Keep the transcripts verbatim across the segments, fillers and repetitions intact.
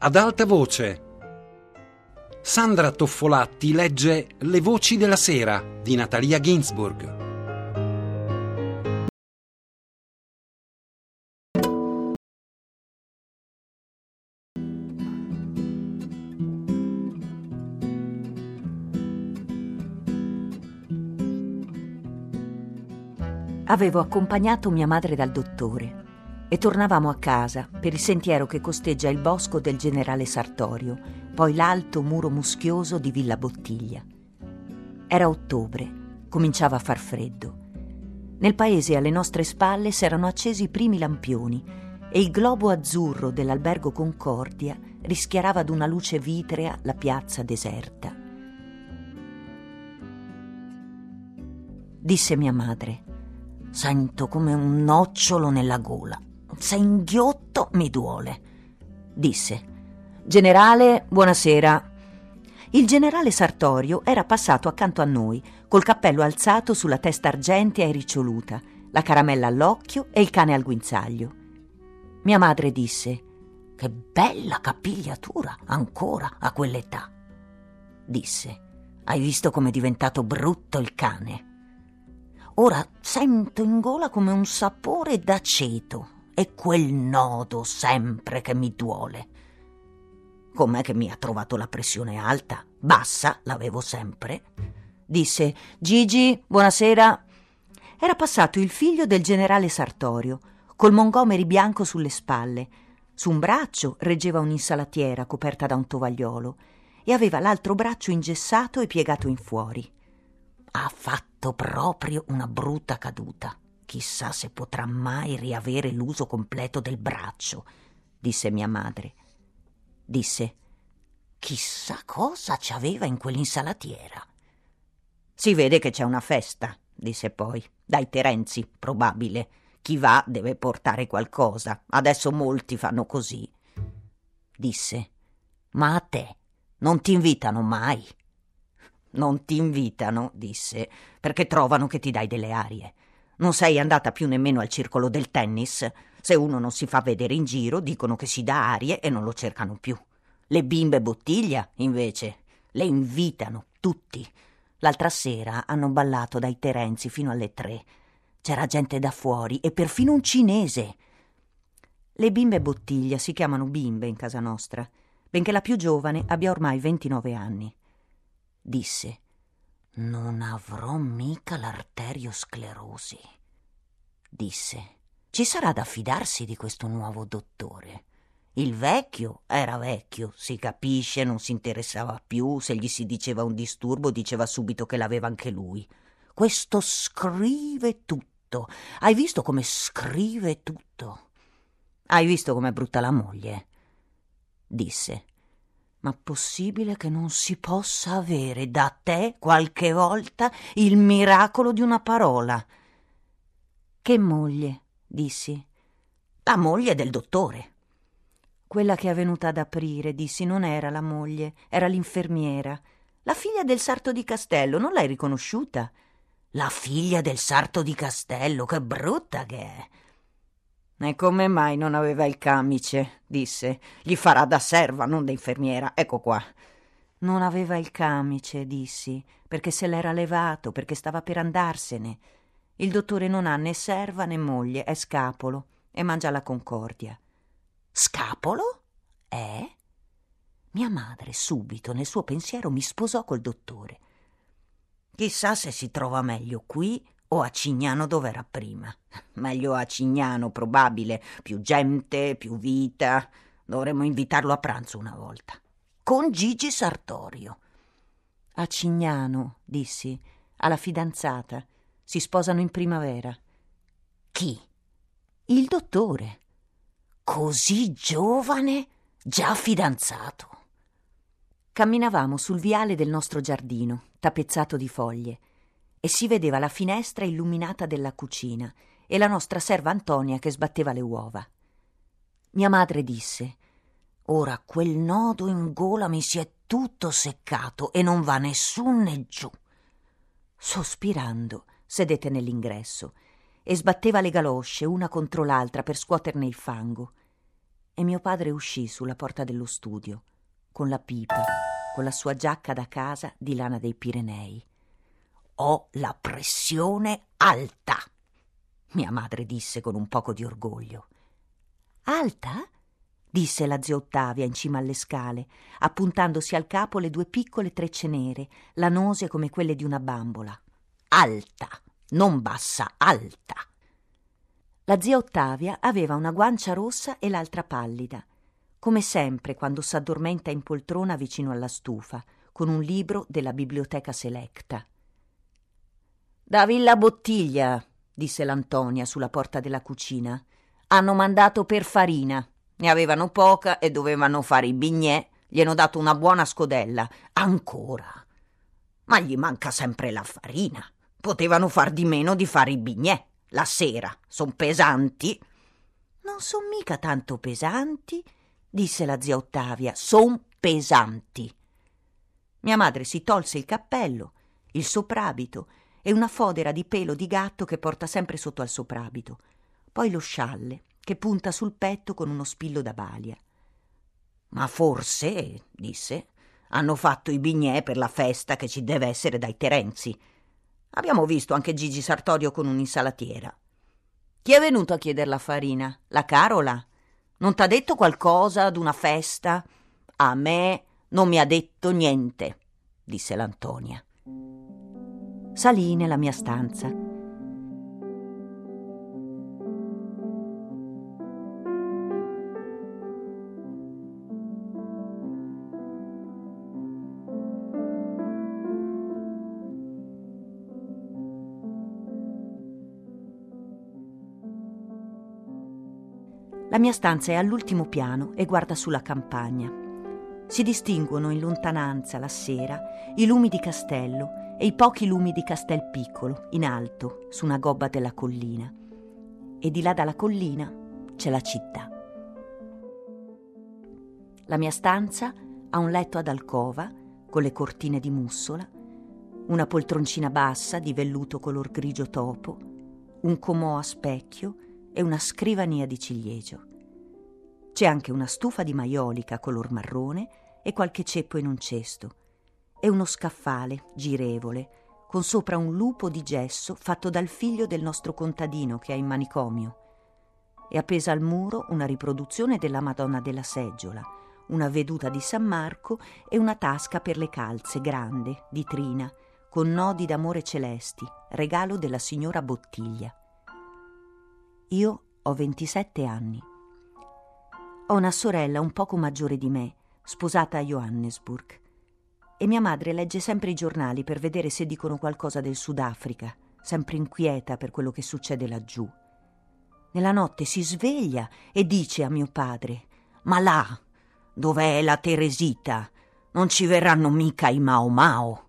ad alta voce. Sandra Toffolatti legge Le voci della sera di Natalia Ginzburg. Avevo accompagnato mia madre dal dottore e tornavamo a casa per il sentiero che costeggia il bosco del generale Sartorio, poi l'alto muro muschioso di Villa Bottiglia. Era ottobre, cominciava a far freddo. Nel paese alle nostre spalle s'erano accesi i primi lampioni e il globo azzurro dell'albergo Concordia rischiarava d'una luce vitrea la piazza deserta. Disse mia madre: «Sento come un nocciolo nella gola. Se inghiotto mi duole». Disse: «Generale, buonasera». Il generale Sartorio era passato accanto a noi, col cappello alzato sulla testa argentea e riccioluta, la caramella all'occhio e il cane al guinzaglio. Mia madre disse: «Che bella capigliatura ancora a quell'età». Disse: «Hai visto com'è diventato brutto il cane? Ora sento in gola come un sapore d'aceto e quel nodo sempre che mi duole». «Com'è che mi ha trovato la pressione alta? Bassa l'avevo sempre». Disse: «Gigi, buonasera». Era passato il figlio del generale Sartorio, col Montgomery bianco sulle spalle. Su un braccio reggeva un'insalatiera coperta da un tovagliolo e aveva l'altro braccio ingessato e piegato in fuori. «Ha fatto proprio una brutta caduta. Chissà se potrà mai riavere l'uso completo del braccio», disse mia madre. Disse: «Chissà cosa ci aveva in quell'insalatiera». «Si vede che c'è una festa», disse poi. «Dai Terenzi, probabile. Chi va deve portare qualcosa. Adesso molti fanno così». Disse: «Ma a te non ti invitano mai?» «Non ti invitano», disse, «perché trovano che ti dai delle arie. Non sei andata più nemmeno al circolo del tennis. Se uno non si fa vedere in giro, dicono che si dà arie e non lo cercano più. Le bimbe Bottiglia, invece, le invitano tutti. L'altra sera hanno ballato dai Terenzi fino alle tre. C'era gente da fuori e perfino un cinese». Le bimbe Bottiglia si chiamano bimbe in casa nostra, benché la più giovane abbia ormai ventinove anni. Disse: «Non avrò mica l'arteriosclerosi». Disse: «Ci sarà da fidarsi di questo nuovo dottore. Il vecchio era vecchio, si capisce, non si interessava più. Se gli si diceva un disturbo, diceva subito che l'aveva anche lui. Questo scrive tutto. Hai visto come scrive tutto? Hai visto com'è brutta la moglie?» Disse: «Ma possibile che non si possa avere da te qualche volta il miracolo di una parola?» «Che moglie?» dissi. «La moglie del dottore». «Quella che è venuta ad aprire», dissi, «non era la moglie, era l'infermiera. La figlia del sarto di Castello, non l'hai riconosciuta?» «La figlia del sarto di Castello, che brutta che è!» «E come mai non aveva il camice?» disse. «Gli farà da serva, non da infermiera. Ecco qua». «Non aveva il camice», dissi, «perché se l'era levato, perché stava per andarsene. Il dottore non ha né serva né moglie, è scapolo e mangia alla Concordia». «Scapolo? Eh?» Mia madre subito nel suo pensiero mi sposò col dottore. «Chissà se si trova meglio qui o a Cignano dov'era prima. Meglio a Cignano, probabile. Più gente, più vita. Dovremmo invitarlo a pranzo una volta. Con Gigi Sartorio». «A Cignano», dissi, «ha la fidanzata. Si sposano in primavera». «Chi?» «Il dottore». «Così giovane? Già fidanzato?» Camminavamo sul viale del nostro giardino, tappezzato di foglie, e si vedeva la finestra illuminata della cucina e la nostra serva Antonia che sbatteva le uova. Mia madre disse: «Ora quel nodo in gola mi si è tutto seccato e non va nessu né giù». Sospirando, sedette nell'ingresso e sbatteva le galosce una contro l'altra per scuoterne il fango. e mio padre uscì sulla porta dello studio, con la pipa, con la sua giacca da casa di lana dei Pirenei. «Ho la pressione alta», mia madre disse con un poco di orgoglio. «Alta?» disse la zia Ottavia in cima alle scale, appuntandosi al capo le due piccole trecce nere, lanose come quelle di una bambola. «Alta, non bassa, alta!» La zia Ottavia aveva una guancia rossa e l'altra pallida, come sempre quando s'addormenta in poltrona vicino alla stufa, con un libro della biblioteca selecta. «Da Villa Bottiglia», disse l'Antonia sulla porta della cucina. «Hanno mandato per farina. Ne avevano poca e dovevano fare i bignè. Gli hanno dato una buona scodella. Ancora? Ma gli manca sempre la farina. Potevano far di meno di fare i bignè. La sera. Son pesanti». «Non son mica tanto pesanti», disse la zia Ottavia. «Son pesanti». Mia madre si tolse il cappello, il soprabito e una fodera di pelo di gatto che porta sempre sotto al soprabito, poi lo scialle che punta sul petto con uno spillo da balia. «Ma forse», disse, «hanno fatto i bignè per la festa che ci deve essere dai Terenzi. Abbiamo visto anche Gigi Sartorio con un'insalatiera. Chi è venuto a chieder la farina? La Carola? Non t'ha detto qualcosa d'una festa?» «A me non mi ha detto niente», disse l'Antonia. Salii nella mia stanza. La mia stanza è all'ultimo piano e guarda sulla campagna. Si distinguono in lontananza, la sera, i lumi di Castello e i pochi lumi di Castel Piccolo, in alto, su una gobba della collina. E di là dalla collina c'è la città. La mia stanza ha un letto ad alcova, con le cortine di mussola, una poltroncina bassa di velluto color grigio topo, un comò a specchio e una scrivania di ciliegio. C'è anche una stufa di maiolica color marrone e qualche ceppo in un cesto, e uno scaffale girevole con sopra un lupo di gesso fatto dal figlio del nostro contadino che è in manicomio, e appesa al muro una riproduzione della Madonna della Seggiola, una veduta di San Marco e una tasca per le calze grande di trina con nodi d'amore celesti, regalo della signora Bottiglia. Io ho ventisette anni. Ho una sorella un poco maggiore di me, sposata a Johannesburg, e mia madre legge sempre i giornali per vedere se dicono qualcosa del Sudafrica, sempre inquieta per quello che succede laggiù. Nella notte si sveglia e dice a mio padre: «Ma là, dov'è la Teresita? Non ci verranno mica i Mao Mao».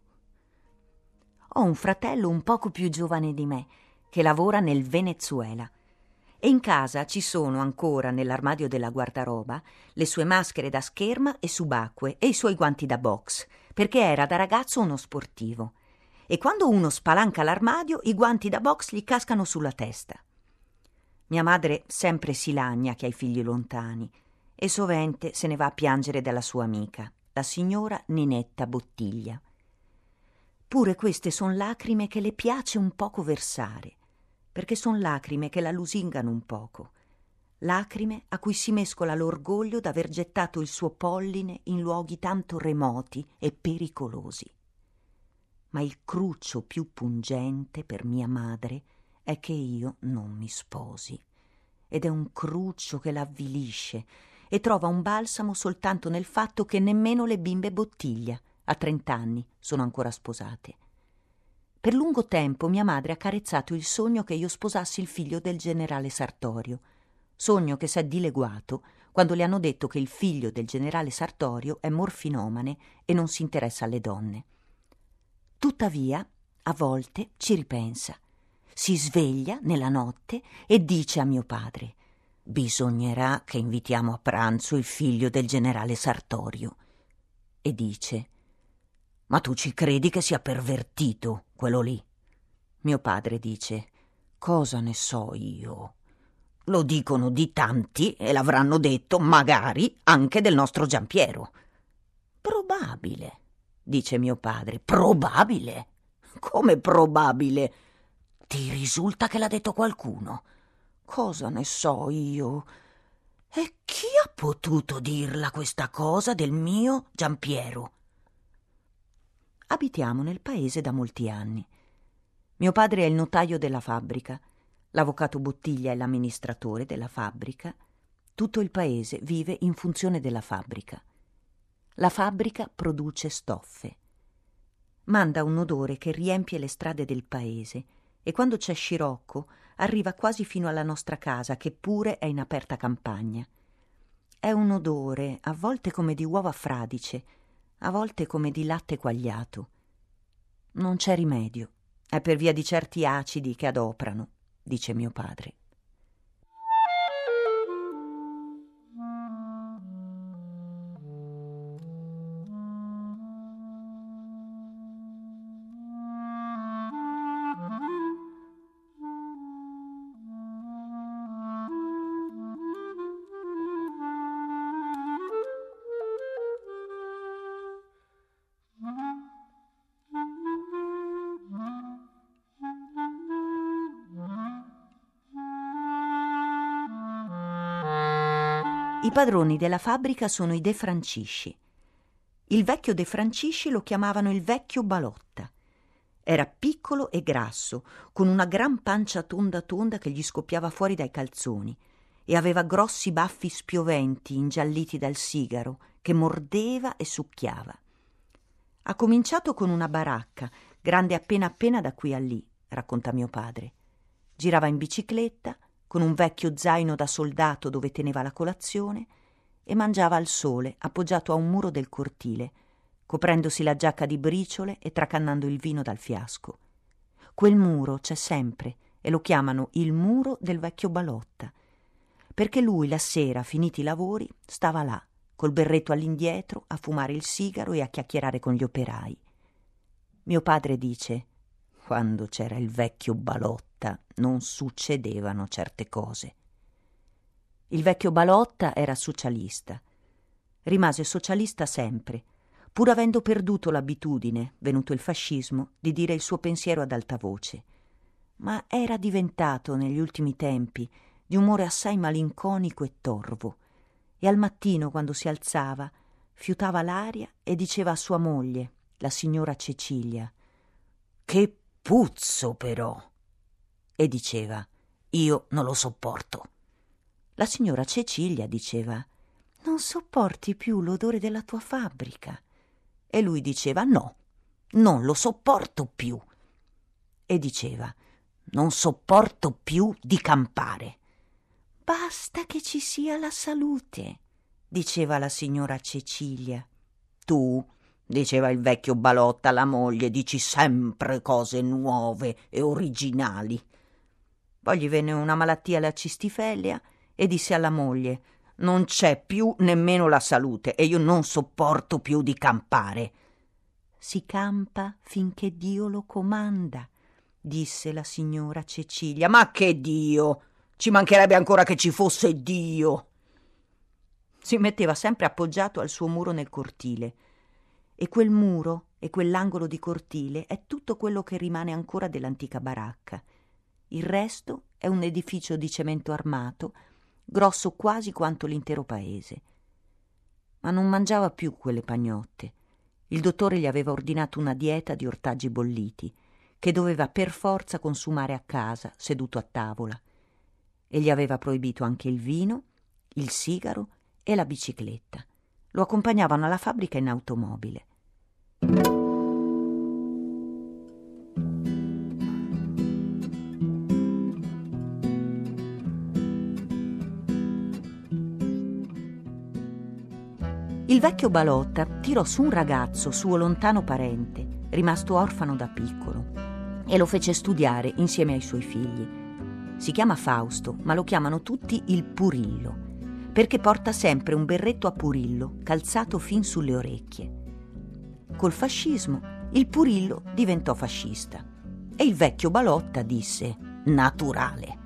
Ho un fratello un poco più giovane di me che lavora nel Venezuela. E in casa ci sono ancora, nell'armadio della guardaroba, le sue maschere da scherma e subacquee e i suoi guanti da box, perché era da ragazzo uno sportivo. E quando uno spalanca l'armadio, i guanti da box gli cascano sulla testa. Mia madre sempre si lagna che ha i figli lontani e sovente se ne va a piangere dalla sua amica, la signora Ninetta Bottiglia. Pure queste son lacrime che le piace un poco versare, perché son lacrime che la lusingano un poco, lacrime a cui si mescola l'orgoglio d'aver gettato il suo polline in luoghi tanto remoti e pericolosi. Ma il cruccio più pungente per mia madre è che io non mi sposi, ed è un cruccio che l'avvilisce e trova un balsamo soltanto nel fatto che nemmeno le bimbe Bottiglia, a trent'anni, sono ancora sposate. Per lungo tempo mia madre ha carezzato il sogno che io sposassi il figlio del generale Sartorio, sogno che s'è dileguato quando le hanno detto che il figlio del generale Sartorio è morfinomane e non si interessa alle donne. Tuttavia, a volte ci ripensa, si sveglia nella notte e dice a mio padre: «Bisognerà che invitiamo a pranzo il figlio del generale Sartorio». E dice: «Ma tu ci credi che sia pervertito quello lì?» Mio padre dice: «Cosa ne so io? Lo dicono di tanti e l'avranno detto magari anche del nostro Giampiero. Probabile, dice mio padre. Probabile? Come probabile? Ti risulta che l'ha detto qualcuno? Cosa ne so io? E chi ha potuto dirla questa cosa del mio Giampiero? Abitiamo nel paese da molti anni. Mio padre è il notaio della fabbrica, l'avvocato Bottiglia è l'amministratore della fabbrica. Tutto il paese vive in funzione della fabbrica. La fabbrica produce stoffe. Manda un odore che riempie le strade del paese e quando c'è scirocco arriva quasi fino alla nostra casa, che pure è in aperta campagna. È un odore a volte come di uova fradice, a volte come di latte quagliato. Non c'è rimedio, è per via di certi acidi che adoprano, dice mio padre. I padroni della fabbrica sono i De Francisci. Il vecchio De Francisci lo chiamavano il vecchio Balotta. Era piccolo e grasso, con una gran pancia tonda tonda che gli scoppiava fuori dai calzoni e aveva grossi baffi spioventi ingialliti dal sigaro che mordeva e succhiava. Ha cominciato con una baracca, grande appena appena da qui a lì, racconta mio padre. Girava in bicicletta, con un vecchio zaino da soldato dove teneva la colazione, e mangiava al sole appoggiato a un muro del cortile, coprendosi la giacca di briciole e tracannando il vino dal fiasco. Quel muro c'è sempre e lo chiamano il muro del vecchio Balotta, perché lui la sera, finiti i lavori, stava là, col berretto all'indietro, a fumare il sigaro e a chiacchierare con gli operai. Mio padre dice: quando c'era il vecchio Balotta non succedevano certe cose. Il vecchio Balotta era socialista. Rimase socialista sempre, pur avendo perduto l'abitudine, venuto il fascismo, di dire il suo pensiero ad alta voce. Ma era diventato, negli ultimi tempi, di umore assai malinconico e torvo, e al mattino, quando si alzava, fiutava l'aria e diceva a sua moglie, la signora Cecilia: «Che puzzo però!» E diceva: «Io non lo sopporto». La signora Cecilia diceva: «Non sopporti più l'odore della tua fabbrica?» E lui diceva: «No, non lo sopporto più». E diceva: «Non sopporto più di campare». «Basta che ci sia la salute», diceva la signora Cecilia. «Tu», diceva il vecchio Balotta alla moglie, «dici sempre cose nuove e originali». Poi gli venne una malattia, la cistifellea, e disse alla moglie: «Non c'è più nemmeno la salute e io non sopporto più di campare». «Si campa finché Dio lo comanda», disse la signora Cecilia. «Ma che Dio? Ci mancherebbe ancora che ci fosse Dio!» Si metteva sempre appoggiato al suo muro nel cortile, e quel muro e quell'angolo di cortile è tutto quello che rimane ancora dell'antica baracca. Il resto è un edificio di cemento armato, grosso quasi quanto l'intero paese. Ma non mangiava più quelle pagnotte. Il dottore gli aveva ordinato una dieta di ortaggi bolliti, che doveva per forza consumare a casa, seduto a tavola, e gli aveva proibito anche il vino, il sigaro e la bicicletta. Lo accompagnavano alla fabbrica in automobile. Il vecchio Balotta tirò su un ragazzo, suo lontano parente, rimasto orfano da piccolo, e lo fece studiare insieme ai suoi figli. Si chiama Fausto, ma lo chiamano tutti il Purillo, perché porta sempre un berretto a purillo calzato fin sulle orecchie. Col fascismo il Purillo diventò fascista e il vecchio Balotta disse: «Naturale».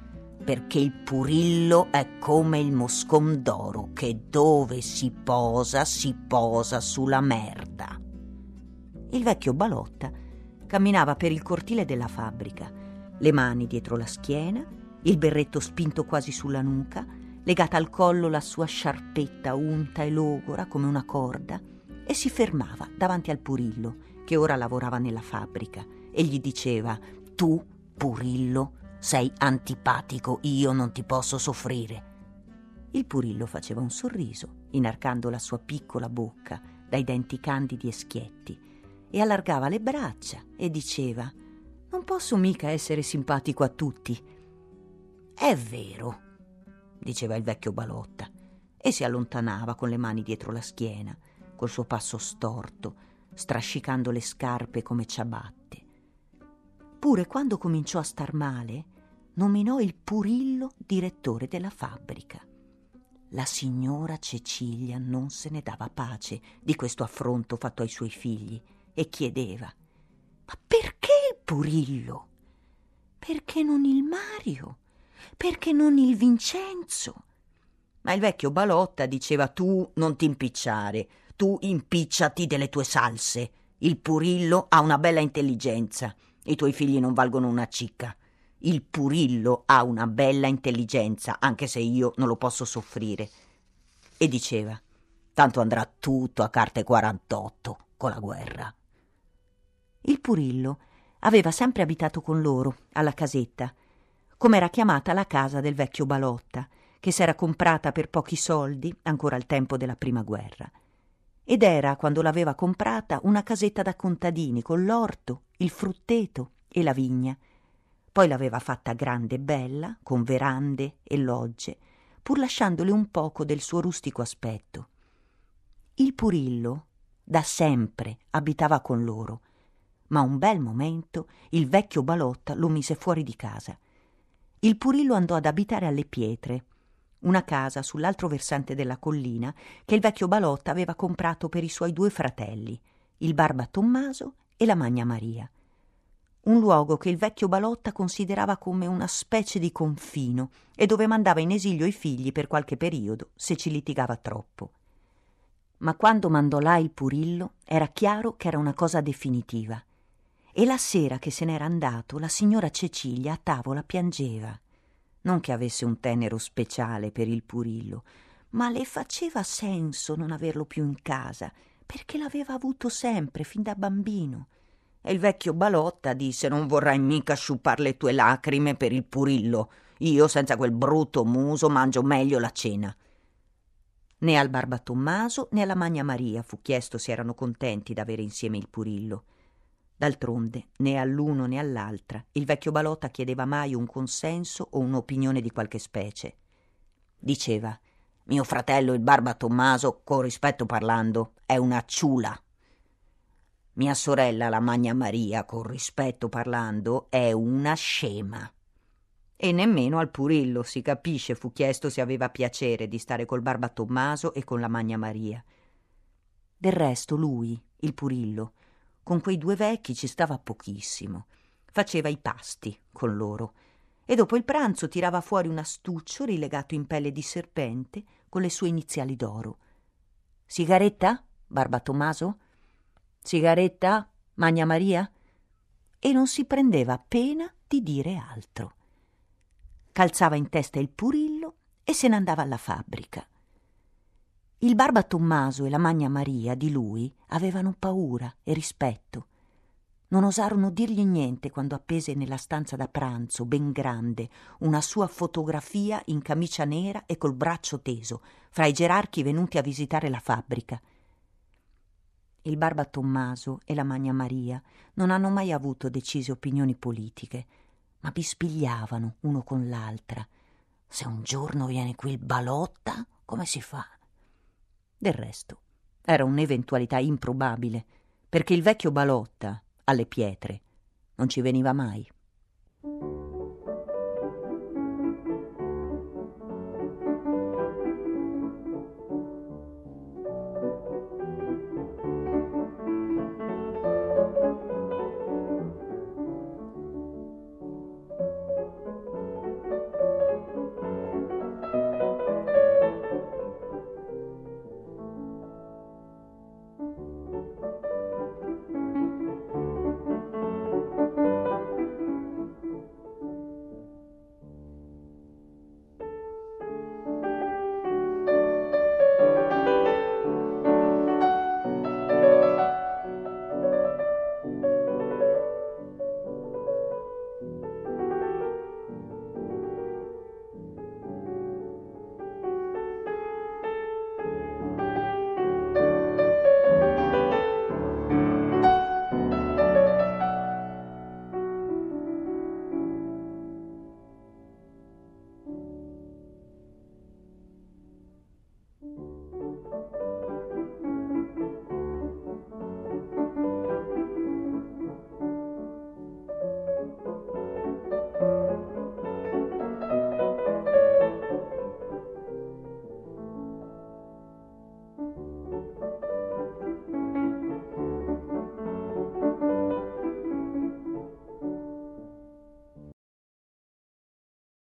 perché il Purillo è come il moscon d'oro che dove si posa, si posa sulla merda. Il vecchio Balotta camminava per il cortile della fabbrica, le mani dietro la schiena, il berretto spinto quasi sulla nuca, legata al collo la sua sciarpetta unta e logora come una corda, e si fermava davanti al Purillo, che ora lavorava nella fabbrica, e gli diceva: «Tu, Purillo, sei antipatico, io non ti posso soffrire». Il Purillo faceva un sorriso, inarcando la sua piccola bocca dai denti candidi e schietti, e allargava le braccia e diceva: «Non posso mica essere simpatico a tutti». «È vero», diceva il vecchio Balotta, e si allontanava con le mani dietro la schiena, col suo passo storto, strascicando le scarpe come ciabatte. Pure quando cominciò a star male, nominò il Purillo direttore della fabbrica. La signora Cecilia non se ne dava pace di questo affronto fatto ai suoi figli e chiedeva: «Ma perché il Purillo? Perché non il Mario? Perché non il Vincenzo?» Ma il vecchio Balotta diceva: «Tu non ti impicciare, tu impicciati delle tue salse. Il Purillo ha una bella intelligenza, i tuoi figli non valgono una cicca. Il Purillo ha una bella intelligenza, anche se io non lo posso soffrire». E diceva: «Tanto andrà tutto a carte quarantotto con la guerra». Il Purillo aveva sempre abitato con loro, alla casetta, come era chiamata la casa del vecchio Balotta, che s'era comprata per pochi soldi, ancora al tempo della prima guerra. Ed era, quando l'aveva comprata, una casetta da contadini, con l'orto, il frutteto e la vigna. Poi l'aveva fatta grande e bella, con verande e logge, pur lasciandole un poco del suo rustico aspetto. Il Purillo da sempre abitava con loro, ma un bel momento il vecchio Balotta lo mise fuori di casa. Il Purillo andò ad abitare alle Pietre, una casa sull'altro versante della collina che il vecchio Balotta aveva comprato per i suoi due fratelli, il Barba Tommaso e la Magna Maria. Un luogo che il vecchio Balotta considerava come una specie di confino e dove mandava in esilio i figli per qualche periodo se ci litigava troppo. Ma quando mandò là il Purillo era chiaro che era una cosa definitiva. E la sera che se n'era andato, la signora Cecilia a tavola piangeva. Non che avesse un tenero speciale per il Purillo, ma le faceva senso non averlo più in casa, perché l'aveva avuto sempre, fin da bambino. E il vecchio Balotta disse: «Non vorrai mica sciupar le tue lacrime per il Purillo. Io, senza quel brutto muso, mangio meglio la cena». Né al Barba Tommaso né alla Magna Maria fu chiesto se erano contenti d'avere insieme il Purillo. D'altronde, né all'uno né all'altra il vecchio Balotta chiedeva mai un consenso o un'opinione di qualche specie. Diceva: «Mio fratello il Barba Tommaso, con rispetto parlando, è una ciula. Mia sorella la Magna Maria, con rispetto parlando, è una scema». E nemmeno al Purillo, si capisce, fu chiesto se aveva piacere di stare col Barba Tommaso e con la Magna Maria. Del resto lui, il Purillo, con quei due vecchi ci stava pochissimo. Faceva i pasti con loro e dopo il pranzo tirava fuori un astuccio rilegato in pelle di serpente con le sue iniziali d'oro. «Sigaretta, Barba Tommaso? Sigaretta, Magna Maria?» E non si prendeva pena di dire altro. Calzava in testa il Purillo e se ne andava alla fabbrica. Il Barba Tommaso e la Magna Maria di lui avevano paura e rispetto. Non osarono dirgli niente quando appese nella stanza da pranzo, ben grande, una sua fotografia in camicia nera e col braccio teso, fra i gerarchi venuti a visitare la fabbrica. Il Barba Tommaso e la Magna Maria non hanno mai avuto decise opinioni politiche, ma bispigliavano uno con l'altra. «Se un giorno viene qui il Balotta, come si fa?» Del resto, era un'eventualità improbabile, perché il vecchio Balotta, alle Pietre, non ci veniva mai.